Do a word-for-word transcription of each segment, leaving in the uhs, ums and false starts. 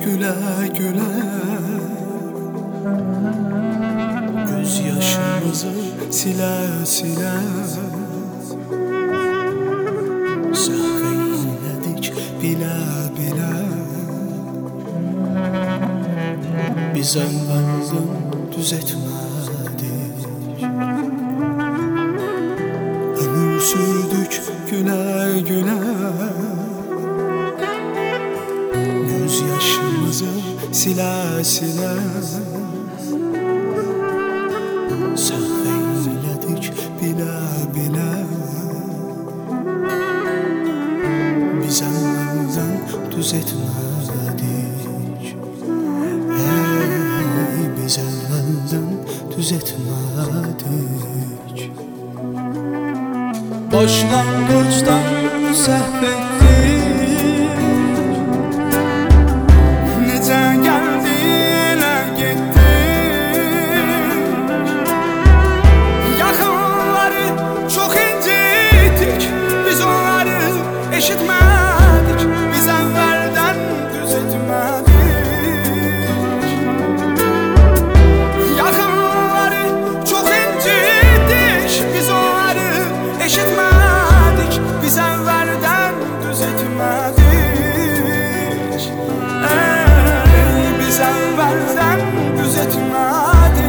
güle güle, göz yaşımızı sile sile. Səhv eylədik bilə bilə, biz əvvəldən düz etmədik. Ömür sürdük gülə gülə, göz yaşımızı silə silə. Səhv eylədik bilə bilə, biz əvvəldən düz etmədik. Ey, biz əvvəldən düz etmədik. Başlanğıcdan səhv etdik, necə gəldi nə getdi. Yaxınları çox incitdik, biz onları eşitmədik, biz əvvəldən düz etmədik. Yaxınları çox incitdik, biz onları eşitmədik, biz əvvəldən düz etmədik. Ey, biz əvvəldən düz etmədik.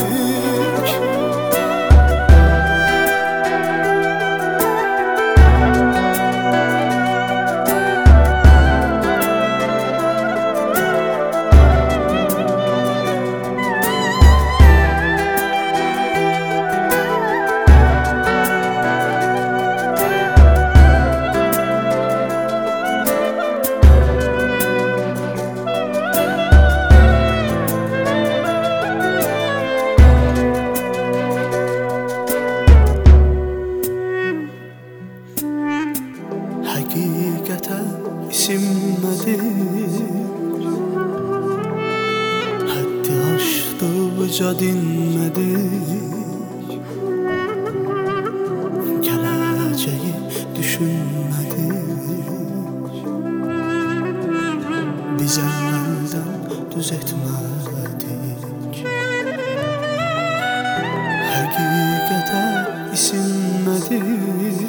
Həqiqətə isinmədik, həddi aşdıqca dinmədik. Gələcəyi düşünmədik, biz əvvəldən düz etmədik. Həqiqətə isinmədik,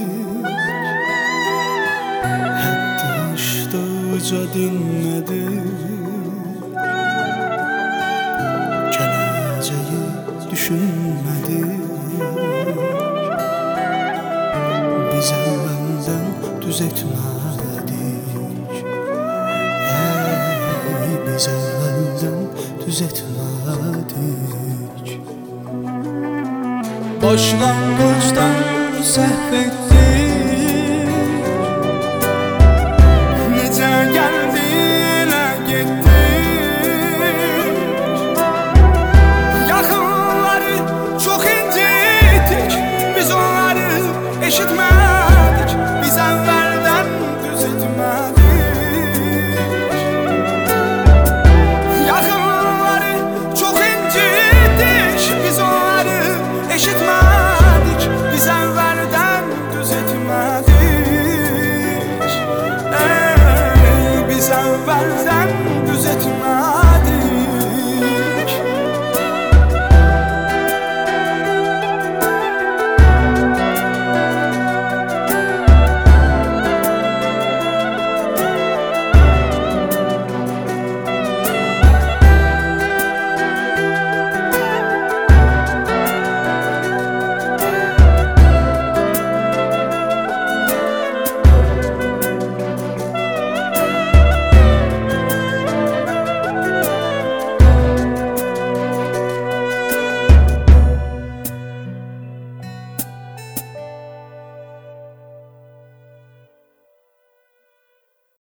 aşdıqca dinmədik. Gələcəyi düşünmədik, biz əvvəldən düz etmədik. Ey, biz əvvəldən düz etmədik. Başlanğıcdan səhv etdik,